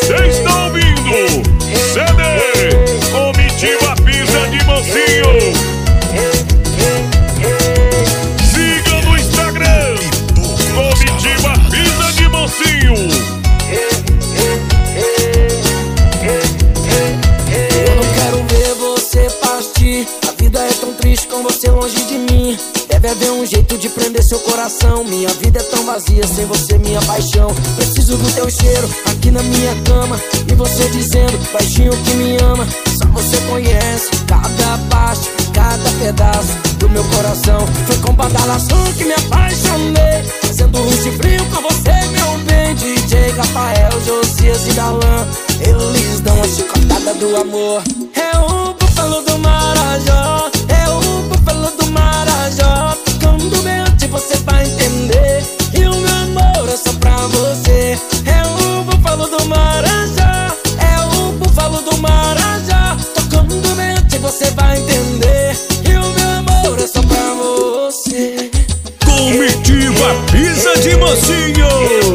Cê está ouvindo CD Comitiva Pizza de Mansinho. Siga no Instagram Comitiva Pizza de Mansinho. Eu não quero ver você partir. A vida é tão triste com você longe de mim. Deve haver um jeito de prender seu coração. Minha vida é tão vazia sem você, minha paixão. Preciso do teu cheiro aqui na minha cama. E você dizendo baixinho que me ama. Só você conhece cada parte, cada pedaço do meu coração. Foi com badalação que me apaixonei, fazendo rush frio com você, meu bem. DJ Rafael, Josias e Dalan, eles dão a chicotada do amor. É o búfalo do Marajó, é o búfalo do Marajó. Tocando mente você vai entender que o meu amor é só pra você. É o búfalo do Marajó, é o búfalo do Marajó. Tocando mente você vai entender que o meu amor é só pra você. Comitiva Pizza de Mansinho.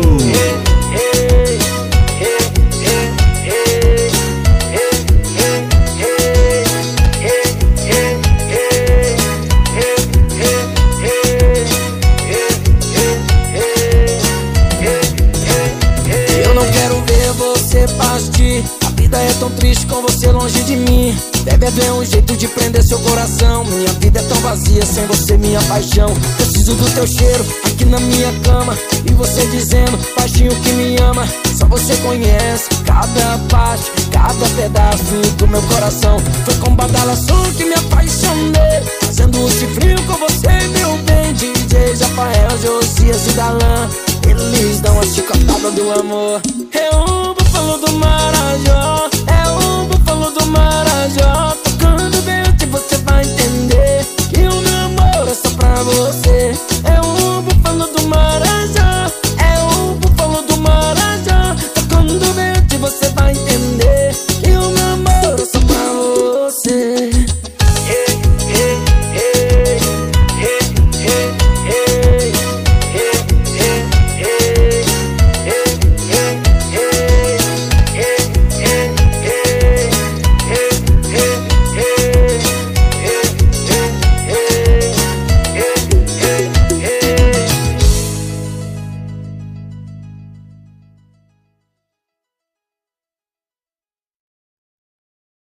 A vida é tão triste com você longe de mim. Deve haver um jeito de prender seu coração. Minha vida é tão vazia sem você, minha paixão. Preciso do teu cheiro aqui na minha cama. E você dizendo baixinho que me ama. Só você conhece cada parte, cada pedaço do meu coração. Foi com badalação que me apaixonei, fazendo um frio com você, meu bem. DJ Rafael, Josias e Dalan, eles dão a chicotada do amor. É o búfalo do Marajó, é o búfalo do Marajó. Tocando bem você vai entender que o meu amor é só pra você.